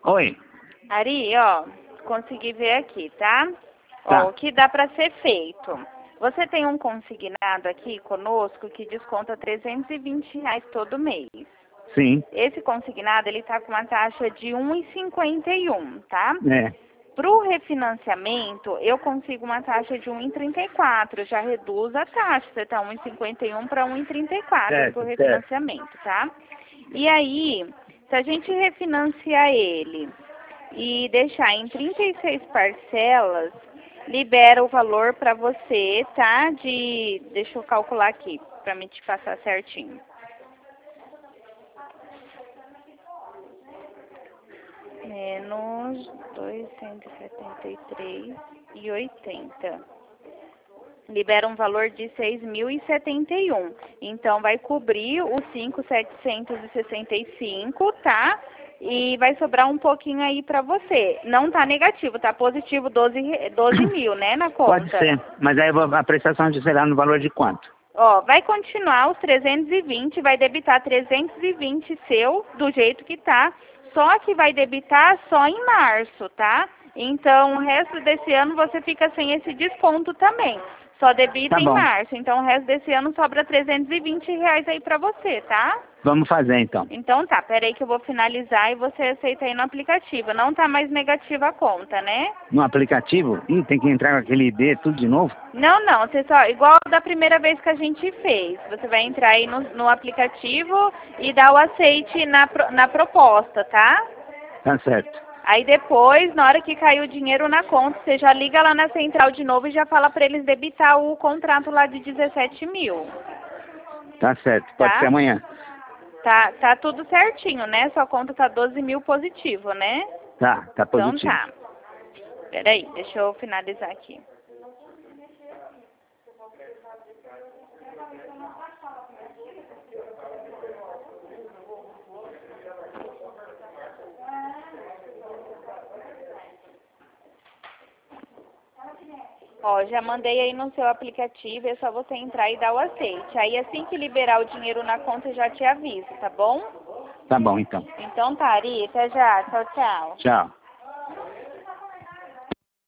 Oi. Ari, ó, consegui ver aqui, tá? Tá. Ó, o que dá para ser feito. Você tem um consignado aqui conosco que desconta R$ 320 todo mês. Sim. Esse consignado, ele tá com uma taxa de 1,51, tá? É. Para o refinanciamento, eu consigo uma taxa de 1,34. Já reduz a taxa. Você tá 1,51 para 1,34 para o refinanciamento, tá? E aí, se a gente refinanciar ele e deixar em 36 parcelas, libera o valor para você, tá? Deixa eu calcular aqui, para me te passar certinho. Menos 273,80. Libera um valor de 6.071. Então, vai cobrir os 5.765, tá? E vai sobrar um pouquinho aí pra você. Não tá negativo, tá positivo 12 mil, né, na conta. Pode ser. Mas aí a prestação será no valor de quanto? Ó, vai continuar os 320, vai debitar 320 seu, do jeito que tá. Só que vai debitar só em março, tá? Então, o resto desse ano você fica sem esse desconto também. Só debita em março. Então, o resto desse ano sobra R$ 320 aí pra você, tá? Vamos fazer, então. Então tá, peraí que eu vou finalizar e você aceita aí no aplicativo. Não tá mais negativa a conta, né? No aplicativo? Ih, tem que entrar com aquele ID, tudo de novo? Não, você só, igual da primeira vez que a gente fez. Você vai entrar aí no aplicativo e dar o aceite na proposta, tá? Tá certo. Aí depois, na hora que cair o dinheiro na conta, você já liga lá na central de novo e já fala pra eles debitar o contrato lá de 17 mil. Tá certo. Pode ser amanhã. Tá tudo certinho, né? Sua conta tá 12 mil positivo, né? Tá positivo. Então tá. Peraí, deixa eu finalizar aqui. Ó, já mandei aí no seu aplicativo, é só você entrar e dar o aceite. Aí assim que liberar o dinheiro na conta, eu já te aviso, tá bom? Tá bom, então. Então tá, Ari, até já. Tchau, tchau. Tchau.